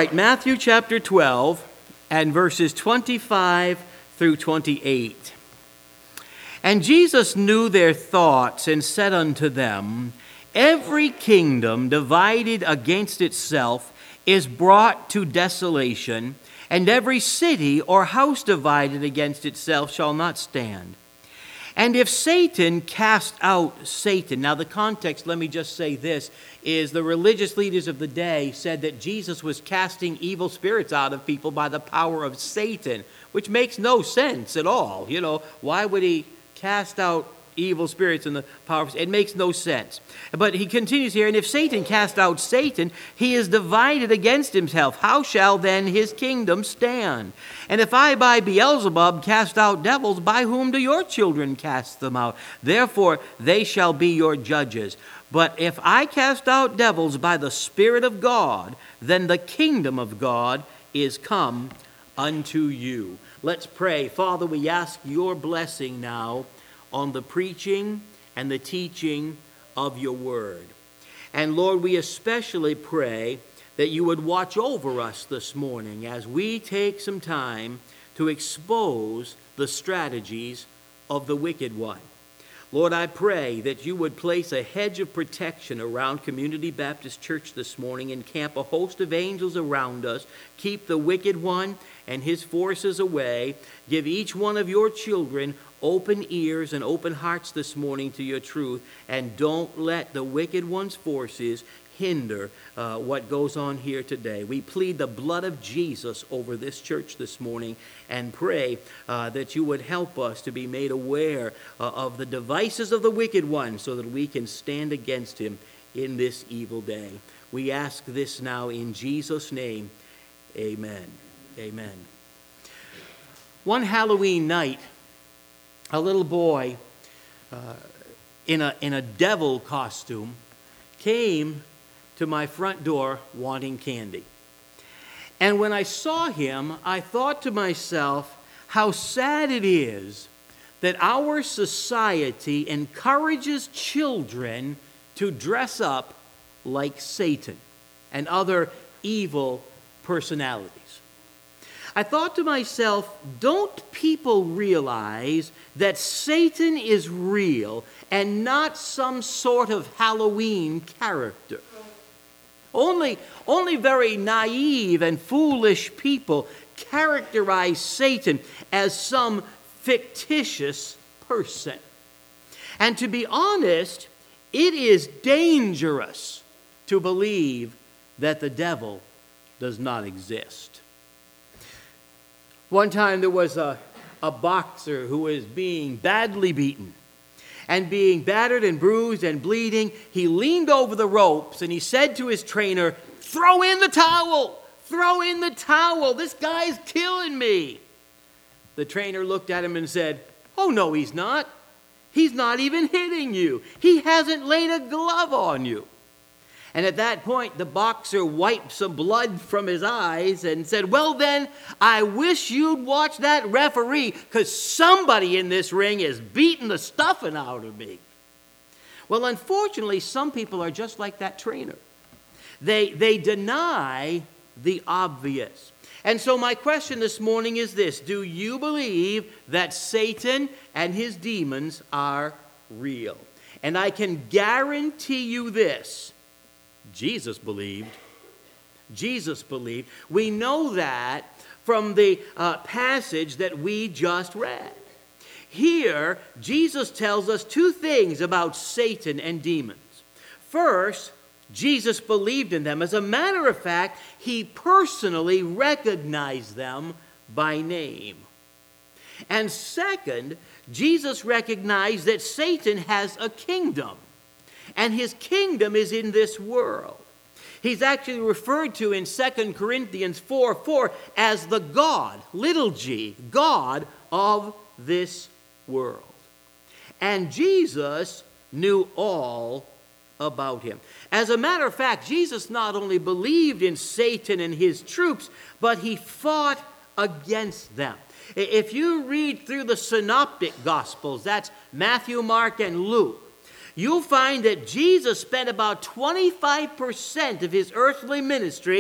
right, Matthew chapter 12 and verses 25 through 28. And Jesus knew their thoughts and said unto them, Every kingdom divided against itself is brought to desolation, and every city or house divided against itself shall not stand. And if Satan cast out Satan, now the context, let me just say this, is the religious leaders of the day said that Jesus was casting evil spirits out of people by the power of Satan, which makes no sense at all. You know, why would he cast out evil spirits in the power of Satan? It makes no sense. But he continues here, and if Satan cast out Satan, he is divided against himself. How shall then his kingdom stand? And if I by Beelzebub cast out devils, by whom do your children cast them out? Therefore they shall be your judges. But if I cast out devils by the Spirit of God, then the kingdom of God is come unto you. Let's pray. Father, we ask your blessing now on the preaching and the teaching of your word. And Lord, we especially pray that you would watch over us this morning as we take some time to expose the strategies of the wicked one. Lord, I pray that you would place a hedge of protection around Community Baptist Church this morning and camp a host of angels around us. Keep the wicked one and his forces away. Give each one of your children open ears and open hearts this morning to your truth, and don't let the wicked one's forces hinder what goes on here today. We plead the blood of Jesus over this church this morning and pray that you would help us to be made aware of the devices of the wicked one so that we can stand against him in this evil day. We ask this now in Jesus' name. Amen. Amen. One Halloween night, a little boy in a devil costume came to my front door wanting candy. And when I saw him, I thought to myself how sad it is that our society encourages children to dress up like Satan and other evil personalities. I thought to myself, don't people realize that Satan is real and not some sort of Halloween character? Only very naive and foolish people characterize Satan as some fictitious person. And to be honest, it is dangerous to believe that the devil does not exist. One time there was a boxer who was being badly beaten and being battered and bruised and bleeding. He leaned over the ropes and he said to his trainer, "Throw in the towel! Throw in the towel! This guy's killing me!" The trainer looked at him and said, "Oh, no, he's not. He's not even hitting you. He hasn't laid a glove on you." And at that point, the boxer wiped some blood from his eyes and said, "Well then, I wish you'd watch that referee, because somebody in this ring is beating the stuffing out of me." Well, unfortunately, some people are just like that trainer. They deny the obvious. And so my question this morning is this: do you believe that Satan and his demons are real? And I can guarantee you this: Jesus believed. Jesus believed. We know that from the passage that we just read. Here, Jesus tells us two things about Satan and demons. First, Jesus believed in them. As a matter of fact, he personally recognized them by name. And second, Jesus recognized that Satan has a kingdom. And his kingdom is in this world. He's actually referred to in 2 Corinthians 4:4 as the God, little g, God of this world. And Jesus knew all about him. As a matter of fact, Jesus not only believed in Satan and his troops, but he fought against them. If you read through the synoptic gospels, that's Matthew, Mark, and Luke, you'll find that Jesus spent about 25% of his earthly ministry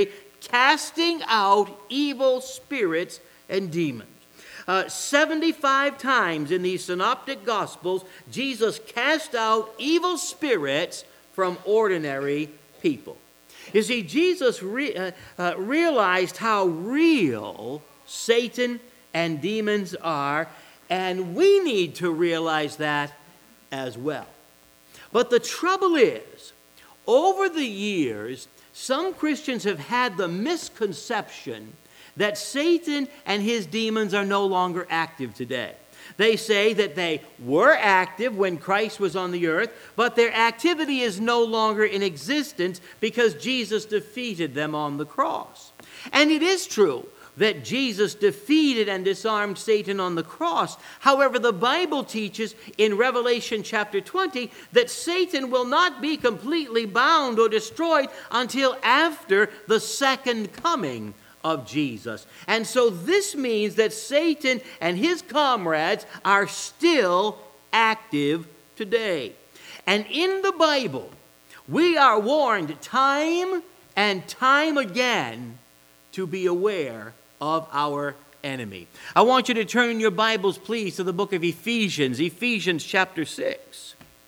casting out evil spirits and demons. 75 times in these synoptic gospels, Jesus cast out evil spirits from ordinary people. You see, Jesus realized how real Satan and demons are, and we need to realize that as well. But the trouble is, over the years, some Christians have had the misconception that Satan and his demons are no longer active today. They say that they were active when Christ was on the earth, but their activity is no longer in existence because Jesus defeated them on the cross. And it is true that Jesus defeated and disarmed Satan on the cross. However, the Bible teaches in Revelation chapter 20 that Satan will not be completely bound or destroyed until after the second coming of Jesus. And so this means that Satan and his comrades are still active today. And in the Bible, we are warned time and time again to be aware of our enemy. I want you to turn in your Bibles, please, to the book of Ephesians, Ephesians chapter 6.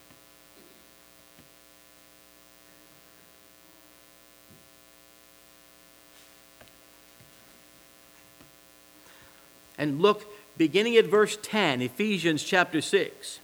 And look, beginning at verse 10, Ephesians chapter 6.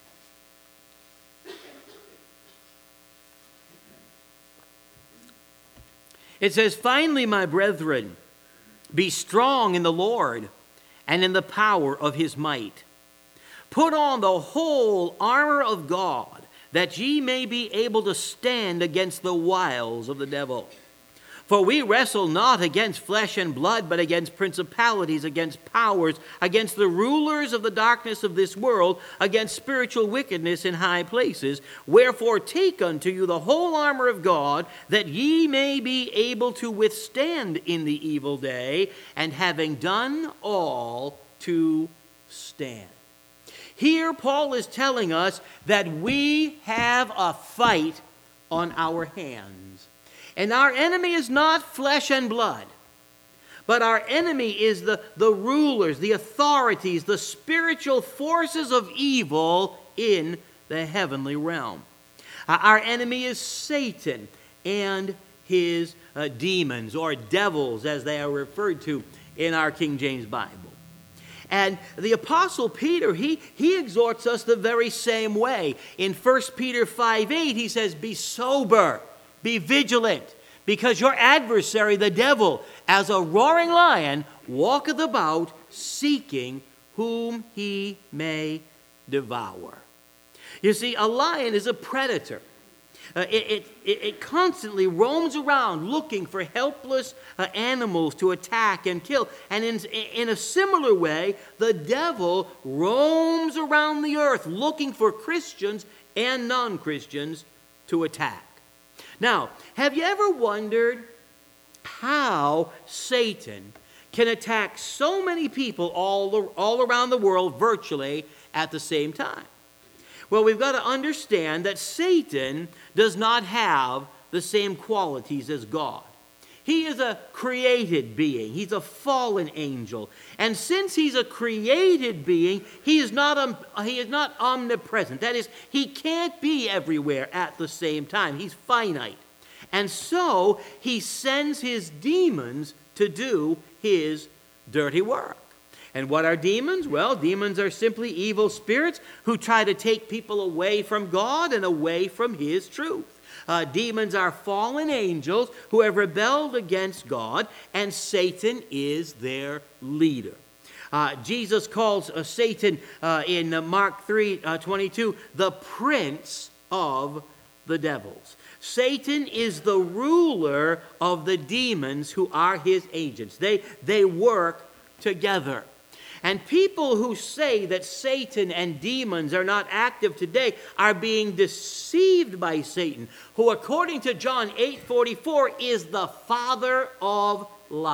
It says, "Finally, my brethren, be strong in the Lord and in the power of his might. Put on the whole armor of God, that ye may be able to stand against the wiles of the devil. For we wrestle not against flesh and blood, but against principalities, against powers, against the rulers of the darkness of this world, against spiritual wickedness in high places. Wherefore take unto you the whole armor of God, that ye may be able to withstand in the evil day, and having done all, to stand." Here Paul is telling us that we have a fight on our hands. And our enemy is not flesh and blood, but our enemy is the rulers, the authorities, the spiritual forces of evil in the heavenly realm. Our enemy is Satan and his demons, or devils as they are referred to in our King James Bible. And the Apostle Peter, he exhorts us the very same way. In 1 Peter 5:8, he says, "Be sober, be vigilant, because your adversary, the devil, as a roaring lion, walketh about, seeking whom he may devour." You see, a lion is a predator. It constantly roams around looking for helpless animals to attack and kill. And in a similar way, the devil roams around the earth looking for Christians and non-Christians to attack. Now, have you ever wondered how Satan can attack so many people all around the world virtually at the same time? Well, we've got to understand that Satan does not have the same qualities as God. He is a created being. He's a fallen angel. And since he's a created being, he is not omnipresent. That is, he can't be everywhere at the same time. He's finite. And so he sends his demons to do his dirty work. And what are demons? Well, demons are simply evil spirits who try to take people away from God and away from his truth. Demons are fallen angels who have rebelled against God, and Satan is their leader. Jesus calls Satan in Mark 3:22 the prince of the devils. Satan is the ruler of the demons who are his agents. They work together. And people who say that Satan and demons are not active today are being deceived by Satan, who, according to John 8:44, is the father of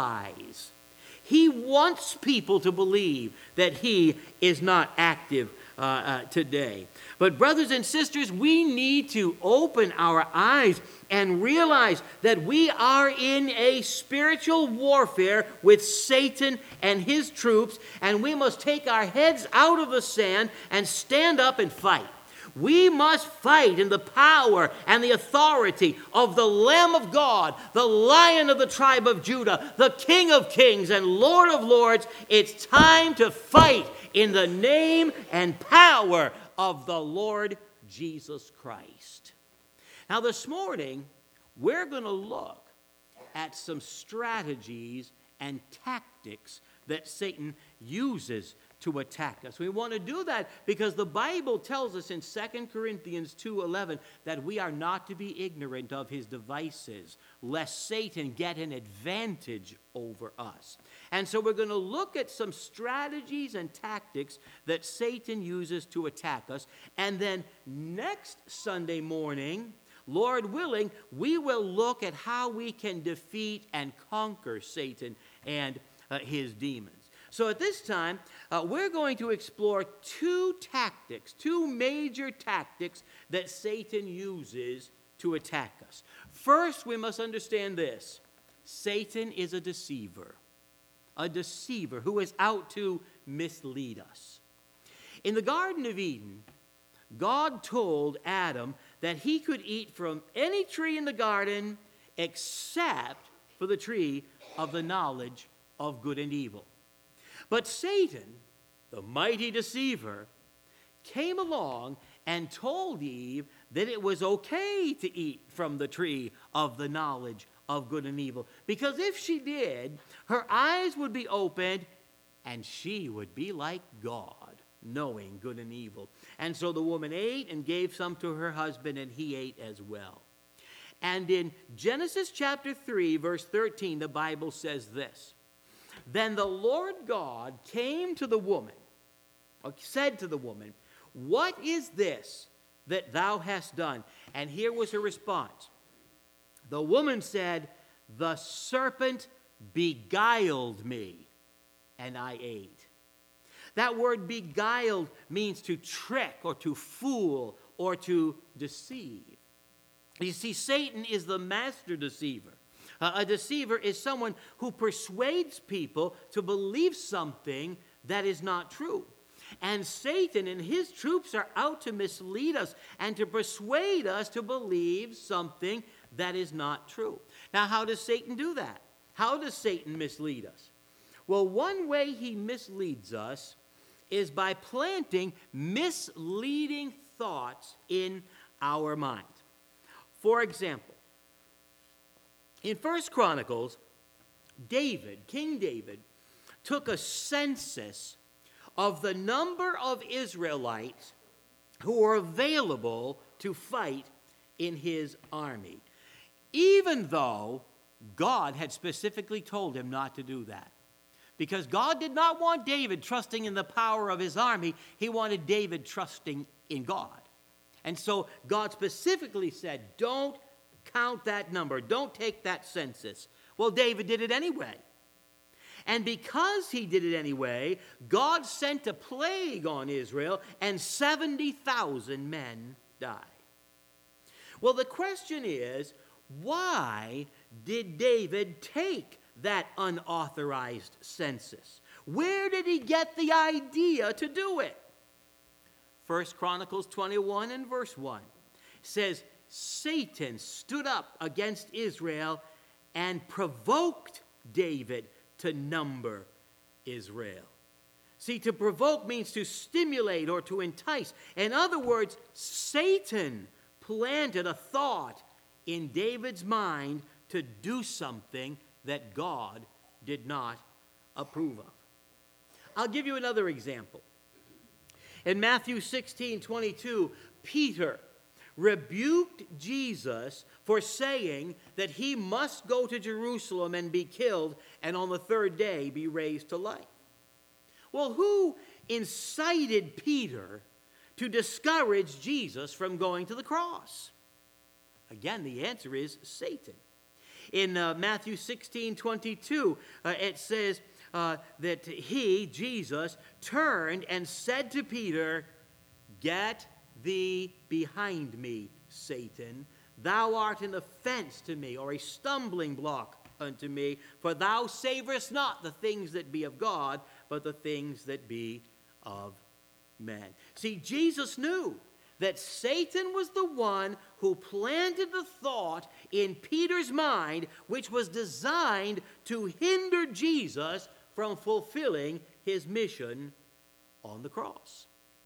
lies. He wants people to believe that he is not active today. But brothers and sisters, we need to open our eyes and realize that we are in a spiritual warfare with Satan and his troops, and we must take our heads out of the sand and stand up and fight. We must fight in the power and the authority of the Lamb of God, the Lion of the tribe of Judah, the King of kings and Lord of lords. It's time to fight in the name and power of the Lord Jesus Christ. Now this morning, we're going to look at some strategies and tactics that Satan uses to attack us. We want to do that because the Bible tells us in 2 Corinthians 2:11 that we are not to be ignorant of his devices, lest Satan get an advantage over us. And so we're going to look at some strategies and tactics that Satan uses to attack us. And then next Sunday morning, Lord willing, we will look at how we can defeat and conquer Satan and his demons. So at this time, we're going to explore two major tactics that Satan uses to attack us. First, we must understand this. Satan is a deceiver who is out to mislead us. In the Garden of Eden, God told Adam that he could eat from any tree in the garden except for the tree of the knowledge of good and evil. But Satan, the mighty deceiver, came along and told Eve that it was okay to eat from the tree of the knowledge of good and evil, because if she did, her eyes would be opened and she would be like God, knowing good and evil. And so the woman ate and gave some to her husband, and he ate as well. And in Genesis chapter 3, verse 13, the Bible says this: Then the Lord God came to the woman, or said to the woman, "What is this that thou hast done?" And here was her response. The woman said, "The serpent beguiled me, and I ate." That word beguiled means to trick or to fool or to deceive. You see, Satan is the master deceiver. A deceiver is someone who persuades people to believe something that is not true. And Satan and his troops are out to mislead us and to persuade us to believe something that is not true. Now, how does Satan do that? How does Satan mislead us? Well, one way he misleads us is by planting misleading thoughts in our mind. For example, in 1 Chronicles, King David, took a census of the number of Israelites who were available to fight in his army, even though God had specifically told him not to do that. Because God did not want David trusting in the power of his army. He wanted David trusting in God. And so God specifically said, don't count that number. Don't take that census. Well, David did it anyway. And because he did it anyway, God sent a plague on Israel, and 70,000 men died. Well, the question is, why did David take that unauthorized census? Where did he get the idea to do it? 1 Chronicles 21 and verse 1 says, Satan stood up against Israel and provoked David to number Israel. See, to provoke means to stimulate or to entice. In other words, Satan planted a thought in David's mind to do something that God did not approve of. I'll give you another example. In Matthew 16:22, Peter rebuked Jesus for saying that he must go to Jerusalem and be killed and on the third day be raised to life. Well, who incited Peter to discourage Jesus from going to the cross? Again, the answer is Satan. In Matthew 16:22, it says that he, Jesus, turned and said to Peter, Get thee behind me, Satan. Thou art an offense to me, or a stumbling block unto me, for thou savorest not the things that be of God, but the things that be of men. See, Jesus knew that Satan was the one who planted the thought in Peter's mind, which was designed to hinder Jesus from fulfilling his mission on the cross.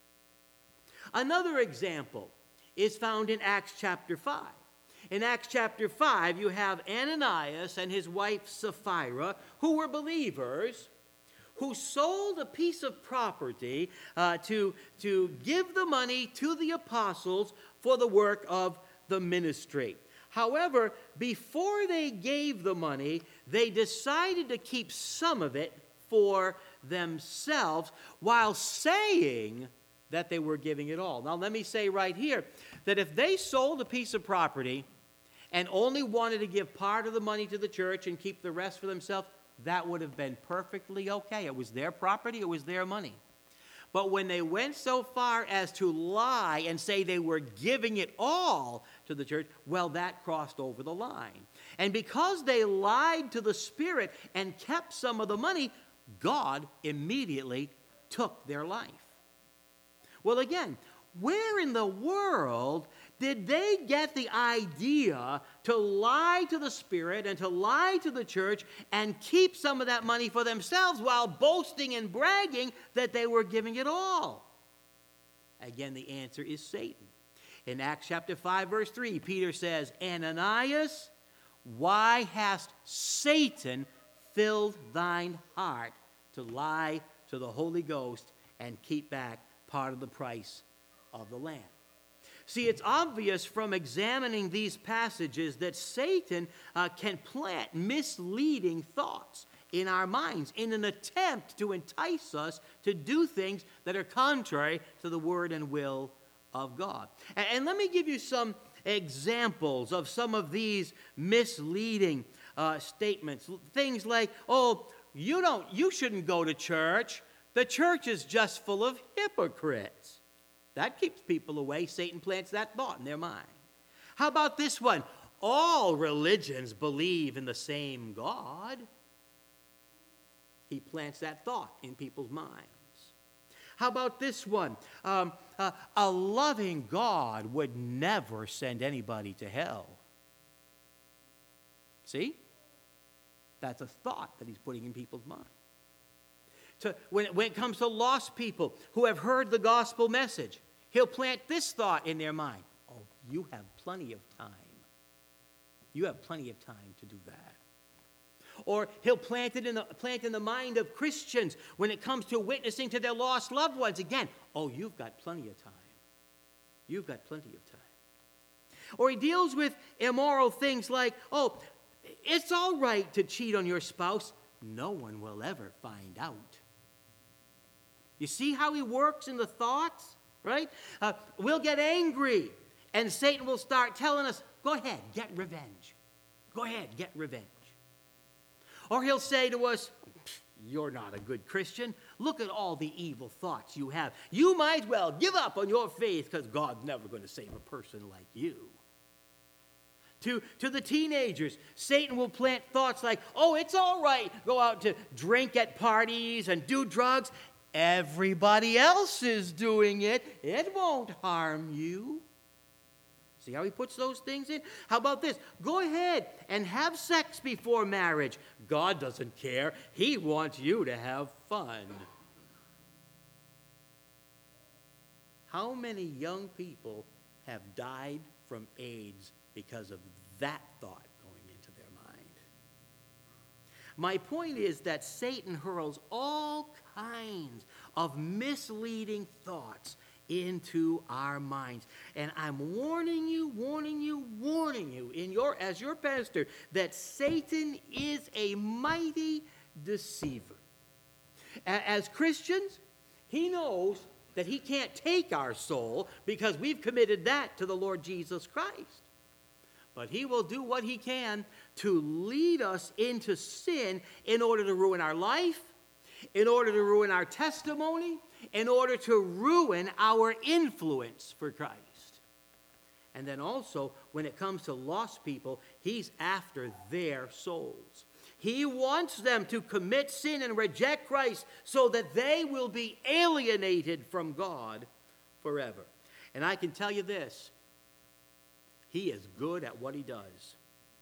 Another example is found in Acts chapter 5. In Acts chapter 5, you have Ananias and his wife Sapphira, who were believers, who sold a piece of property to give the money to the apostles for the work of the ministry. However, before they gave the money, they decided to keep some of it for themselves while saying that they were giving it all. Now, let me say right here that if they sold a piece of property and only wanted to give part of the money to the church and keep the rest for themselves, that would have been perfectly okay. It was their property, it was their money. But when they went so far as to lie and say they were giving it all to the church, well, that crossed over the line. And because they lied to the Spirit and kept some of the money, God immediately took their life. Well, again, where in the world did they get the idea to lie to the Spirit and to lie to the church and keep some of that money for themselves while boasting and bragging that they were giving it all? Again, the answer is Satan. In Acts chapter 5, verse 3, Peter says, Ananias, why hast Satan filled thine heart to lie to the Holy Ghost and keep back part of the price of the land? See, it's obvious from examining these passages that Satan can plant misleading thoughts in our minds in an attempt to entice us to do things that are contrary to the word and will of God. And let me give you some examples of some of these misleading statements. Things like, you shouldn't go to church. The church is just full of hypocrites. That keeps people away. Satan plants that thought in their mind. How about this one? All religions believe in the same God. He plants that thought in people's minds. How about this one? A loving God would never send anybody to hell. See? That's a thought that he's putting in people's minds. When it comes to lost people who have heard the gospel message, he'll plant this thought in their mind. Oh, you have plenty of time. You have plenty of time to do that. Or he'll plant in the mind of Christians when it comes to witnessing to their lost loved ones. Again, oh, you've got plenty of time. You've got plenty of time. Or he deals with immoral things like, oh, it's all right to cheat on your spouse. No one will ever find out. You see how he works in the thoughts, right? We'll get angry, and Satan will start telling us, go ahead, get revenge. Go ahead, get revenge. Or he'll say to us, you're not a good Christian. Look at all the evil thoughts you have. You might well give up on your faith because God's never going to save a person like you. To the teenagers, Satan will plant thoughts like, oh, it's all right, go out to drink at parties and do drugs. Everybody else is doing it. It won't harm you. See how he puts those things in? How about this? Go ahead and have sex before marriage. God doesn't care. He wants you to have fun. How many young people have died from AIDS because of that thought going into their mind? My point is that Satan hurls all kinds of misleading thoughts into our minds. And I'm warning you as your pastor that Satan is a mighty deceiver. As Christians, he knows that he can't take our soul because we've committed that to the Lord Jesus Christ. But he will do what he can to lead us into sin in order to ruin our life, in order to ruin our testimony, in order to ruin our influence for Christ. And then also, when it comes to lost people, he's after their souls. He wants them to commit sin and reject Christ so that they will be alienated from God forever. And I can tell you this, he is good at what he does.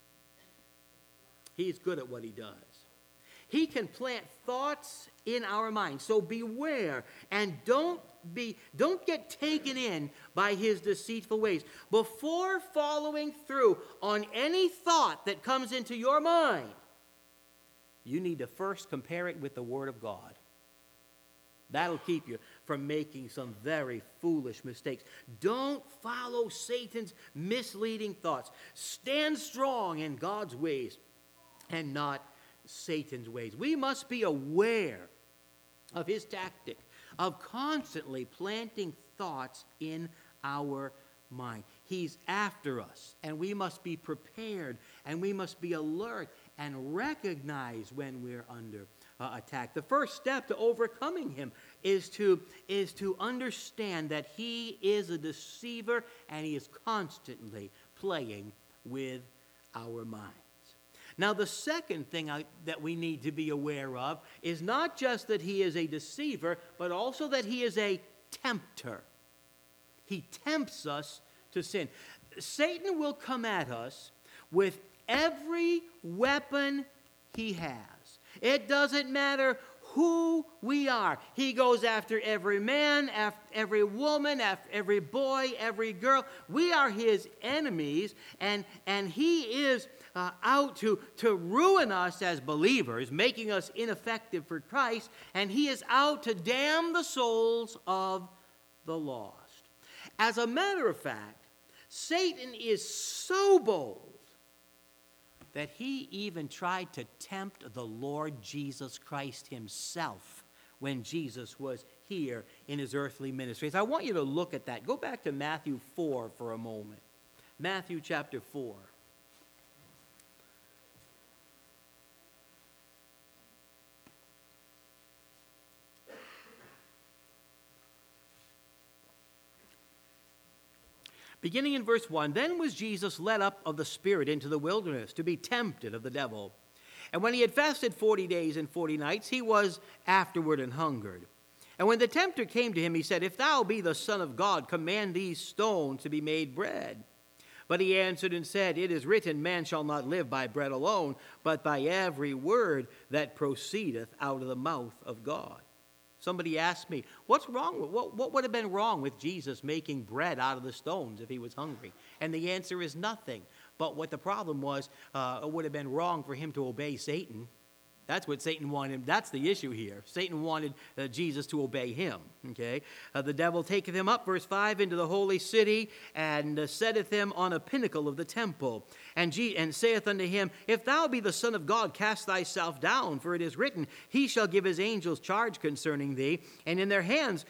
He's good at what he does. He can plant thoughts in our minds. So beware and don't get taken in by his deceitful ways. Before following through on any thought that comes into your mind, you need to first compare it with the Word of God. That'll keep you from making some very foolish mistakes. Don't follow Satan's misleading thoughts. Stand strong in God's ways and not Satan's ways. We must be aware of his tactic of constantly planting thoughts in our mind. He's after us, and we must be prepared, and we must be alert and recognize when we're under attack. The first step to overcoming him is to understand that he is a deceiver, and he is constantly playing with our minds. Now, the second thing that we need to be aware of is not just that he is a deceiver, but also that he is a tempter. He tempts us to sin. Satan will come at us with every weapon he has. It doesn't matter who we are. He goes after every man, after every woman, after every boy, every girl. We are his enemies, and he is out to ruin us as believers, making us ineffective for Christ, and he is out to damn the souls of the lost. As a matter of fact, Satan is so bold that he even tried to tempt the Lord Jesus Christ himself when Jesus was here in his earthly ministries. I want you to look at that. Go back to Matthew 4 for a moment. Matthew chapter 4. Beginning in verse 1, then was Jesus led up of the Spirit into the wilderness to be tempted of the devil. And when he had fasted 40 days and 40 nights, he was afterward and hungered. And when the tempter came to him, he said, if thou be the Son of God, command these stones to be made bread. But he answered and said, it is written, man shall not live by bread alone, but by every word that proceedeth out of the mouth of God. Somebody asked me, what's wrong with, what would have been wrong with Jesus making bread out of the stones if he was hungry? And the answer is nothing. But what the problem was, it would have been wrong for him to obey Satan. That's what Satan wanted. That's the issue here. Satan wanted Jesus to obey him. Okay, the devil taketh him up, verse 5, into the holy city, and setteth him on a pinnacle of the temple, and saith unto him, if thou be the Son of God, cast thyself down, for it is written, he shall give his angels charge concerning thee, and in their hands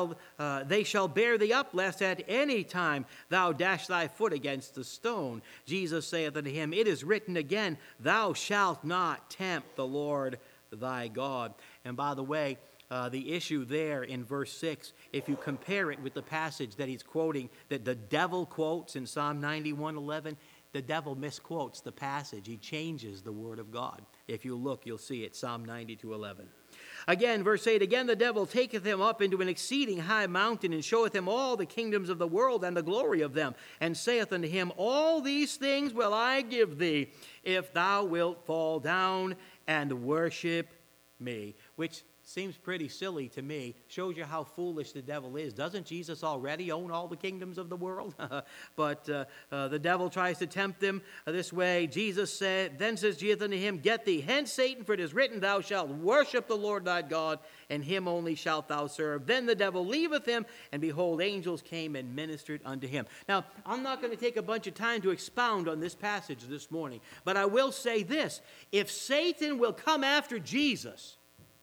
they shall bear thee up, lest at any time thou dash thy foot against the stone. Jesus saith unto him, it is written again, thou shalt not tempt the Lord thy God. And by the way, the issue there in verse 6, if you compare it with the passage that he's quoting, that the devil quotes in Psalm 91:11, the devil misquotes the passage. He changes the word of God. If you look, you'll see it, Psalm 92:11. Again, verse 8, again the devil taketh him up into an exceeding high mountain, and showeth him all the kingdoms of the world and the glory of them, and saith unto him, all these things will I give thee, if thou wilt fall down and worship me. Which seems pretty silly to me. Shows you how foolish the devil is. Doesn't Jesus already own all the kingdoms of the world? But the devil tries to tempt him this way. Jesus said, then says Jesus unto him, get thee hence, Satan, for it is written, thou shalt worship the Lord thy God, and him only shalt thou serve. Then the devil leaveth him, and behold, angels came and ministered unto him. Now, I'm not going to take a bunch of time to expound on this passage this morning, but I will say this. If Satan will come after Jesus,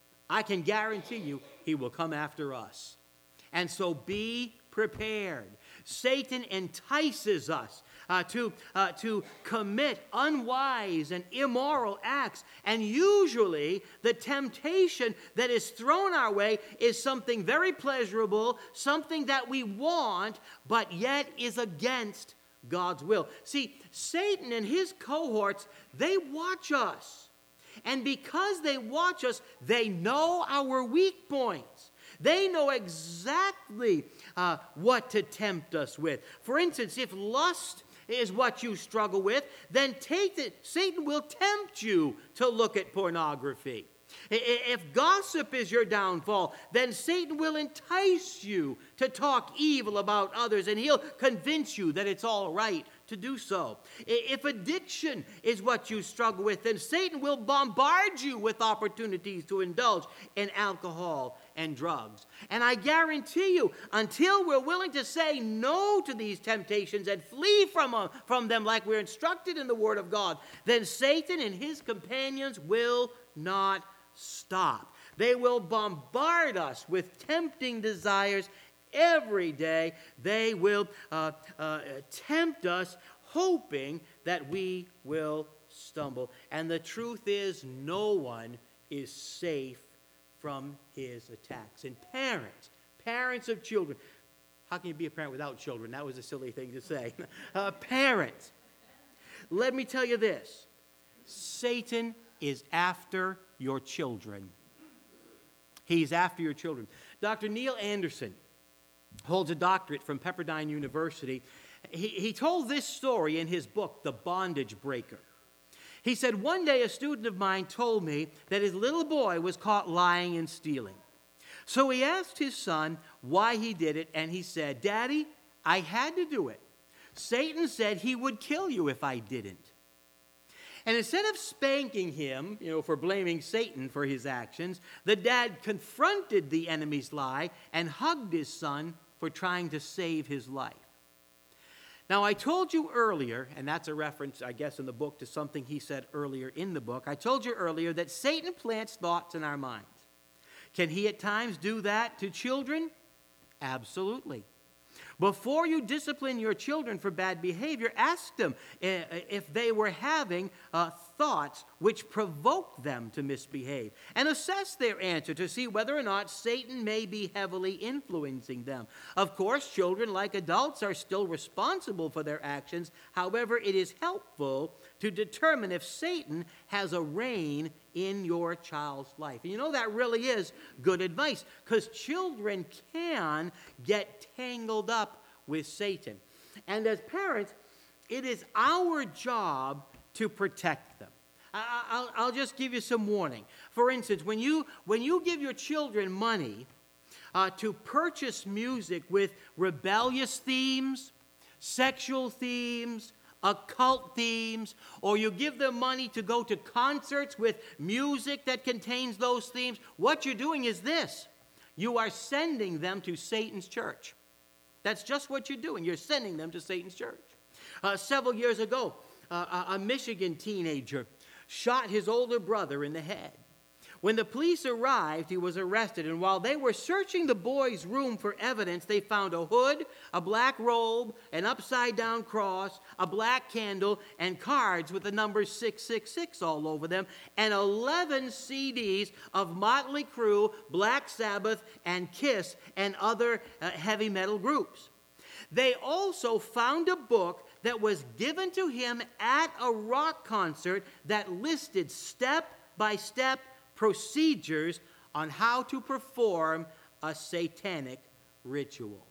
I can guarantee you he will come after us. And so be prepared. Satan entices us to commit unwise and immoral acts. And usually the temptation that is thrown our way is something very pleasurable, something that we want, but yet is against God's will. See, Satan and his cohorts, they watch us. And because they watch us, they know our weak points. They know exactly what to tempt us with. For instance, if lust is what you struggle with, then Satan will tempt you to look at pornography. If gossip is your downfall, then Satan will entice you to talk evil about others, and he'll convince you that it's all right to do so. If addiction is what you struggle with, then Satan will bombard you with opportunities to indulge in alcohol and drugs. And I guarantee you, until we're willing to say no to these temptations and flee from them like we're instructed in the Word of God, then Satan and his companions will not stop. They will bombard us with tempting desires every day. They will tempt us, hoping that we will stumble. And the truth is, no one is safe from his attacks. And parents of children, how can you be a parent without children? That was a silly thing to say. Parents, let me tell you this. Satan is after your children. He's after your children. Dr. Neil Anderson holds a doctorate from Pepperdine University. He told this story in his book, The Bondage Breaker. He said, one day a student of mine told me that his little boy was caught lying and stealing. So he asked his son why he did it, and he said, "Daddy, I had to do it. Satan said he would kill you if I didn't." And instead of spanking him, for blaming Satan for his actions, the dad confronted the enemy's lie and hugged his son for trying to save his life. Now, I told you earlier, and that's a reference, I guess, in the book to something he said earlier in the book. I told you earlier that Satan plants thoughts in our minds. Can he at times do that to children? Absolutely. Before you discipline your children for bad behavior, ask them if they were having thoughts which provoke them to misbehave, and assess their answer to see whether or not Satan may be heavily influencing them. Of course, children, like adults, are still responsible for their actions. However, it is helpful to determine if Satan has a reign in your child's life. And that really is good advice, because children can get tangled up with Satan. And as parents, it is our job to protect them. I'll just give you some warning. For instance, when you give your children money to purchase music with rebellious themes, sexual themes, occult themes, or you give them money to go to concerts with music that contains those themes, what you're doing is this. You are sending them to Satan's church. That's just what you're doing. You're sending them to Satan's church. Several years ago, a Michigan teenager shot his older brother in the head. When the police arrived, he was arrested, and while they were searching the boy's room for evidence, they found a hood, a black robe, an upside-down cross, a black candle, and cards with the number 666 all over them, and 11 CDs of Motley Crue, Black Sabbath, and Kiss, and other heavy metal groups. They also found a book that was given to him at a rock concert that listed step-by-step procedures on how to perform a satanic ritual.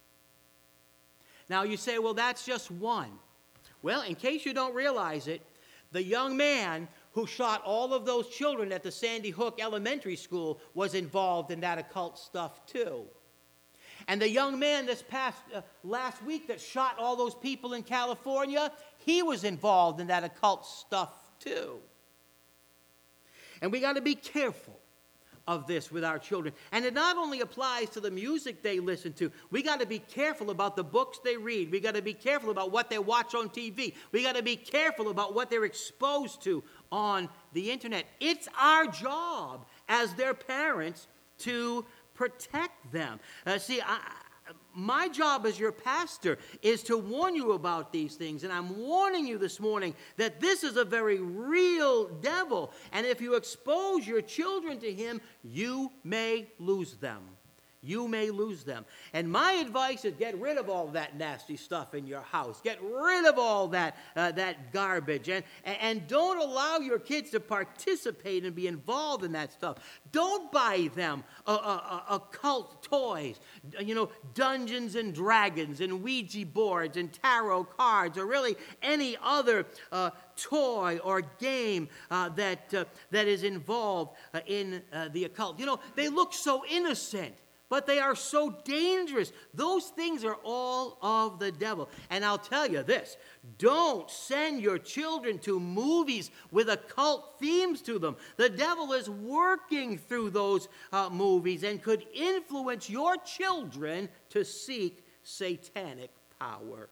Now you say, well, that's just one. Well, in case you don't realize it, the young man who shot all of those children at the Sandy Hook Elementary School was involved in that occult stuff too. And the young man this past last week that shot all those people in California, he was involved in that occult stuff too. And we got to be careful of this with our children. And it not only applies to the music they listen to. We got to be careful about the books they read. We got to be careful about what they watch on TV. We got to be careful about what they're exposed to on the internet. It's our job as their parents to protect them. My job as your pastor is to warn you about these things, and I'm warning you this morning that this is a very real devil, and if you expose your children to him, you may lose them. You may lose them. And my advice is get rid of all that nasty stuff in your house. Get rid of all that garbage. And don't allow your kids to participate and be involved in that stuff. Don't buy them occult toys. Dungeons and Dragons and Ouija boards and tarot cards or really any other toy or game that is involved in the occult. They look so innocent, but they are so dangerous. Those things are all of the devil. And I'll tell you this, don't send your children to movies with occult themes to them. The devil is working through those movies and could influence your children to seek satanic power.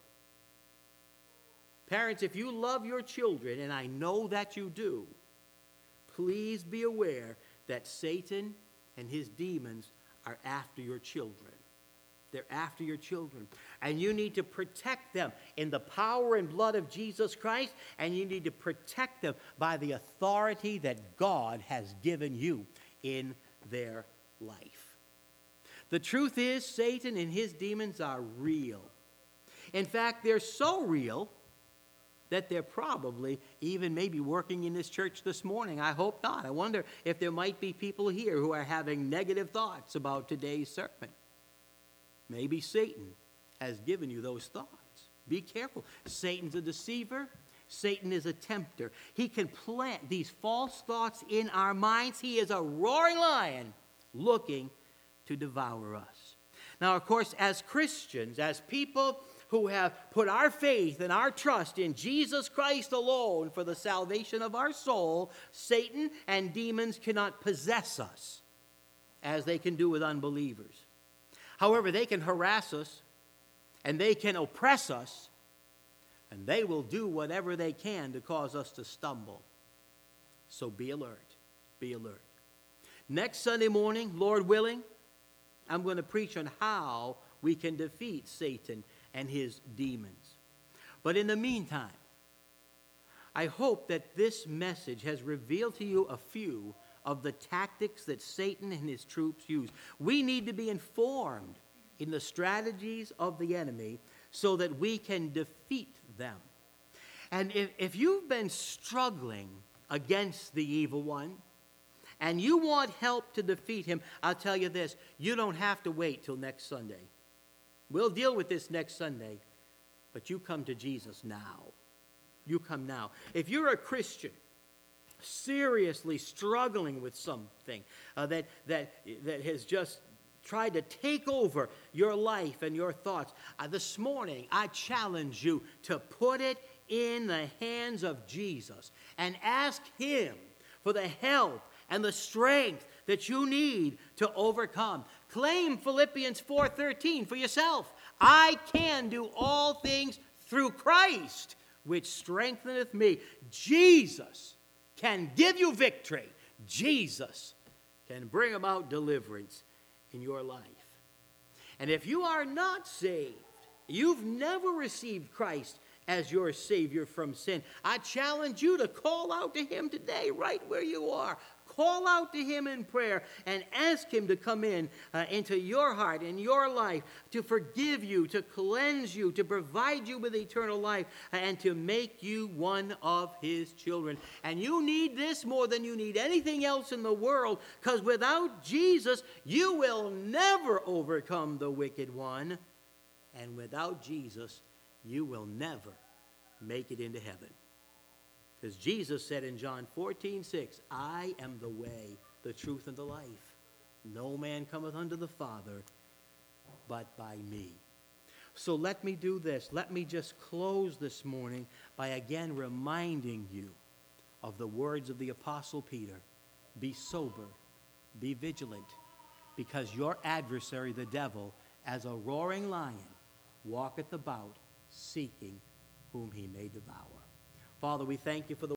Parents, if you love your children, and I know that you do, please be aware that Satan and his demons are after your children. They're after your children. And you need to protect them in the power and blood of Jesus Christ, and you need to protect them by the authority that God has given you in their life. The truth is, Satan and his demons are real. In fact, they're so real that they're probably even maybe working in this church this morning. I hope not. I wonder if there might be people here who are having negative thoughts about today's sermon. Maybe Satan has given you those thoughts. Be careful. Satan's a deceiver. Satan is a tempter. He can plant these false thoughts in our minds. He is a roaring lion looking to devour us. Now, of course, as Christians, as people who have put our faith and our trust in Jesus Christ alone for the salvation of our soul, Satan and demons cannot possess us as they can do with unbelievers. However, they can harass us and they can oppress us, and they will do whatever they can to cause us to stumble. So be alert. Be alert. Next Sunday morning, Lord willing, I'm going to preach on how we can defeat Satan and his demons. But in the meantime, I hope that this message has revealed to you a few of the tactics that Satan and his troops use. We need to be informed in the strategies of the enemy so that we can defeat them. And if you've been struggling against the evil one and you want help to defeat him, I'll tell you this, you don't have to wait till next Sunday. We'll deal with this next Sunday, but you come to Jesus now. You come now. If you're a Christian seriously struggling with something that has just tried to take over your life and your thoughts, this morning I challenge you to put it in the hands of Jesus and ask him for the help and the strength that you need to overcome. Claim Philippians 4:13 for yourself. I can do all things through Christ, which strengtheneth me. Jesus can give you victory. Jesus can bring about deliverance in your life. And if you are not saved, you've never received Christ as your Savior from sin, I challenge you to call out to him today, right where you are. Call out to him in prayer and ask him to come into your heart, in your life, to forgive you, to cleanse you, to provide you with eternal life, and to make you one of his children. And you need this more than you need anything else in the world, because without Jesus, you will never overcome the wicked one. And without Jesus, you will never make it into heaven. Because Jesus said in John 14:6, I am the way, the truth, and the life. No man cometh unto the Father but by me. So let me do this. Let me just close this morning by again reminding you of the words of the Apostle Peter. Be sober, be vigilant, because your adversary, the devil, as a roaring lion, walketh about, seeking whom he may devour. Father, we thank you for the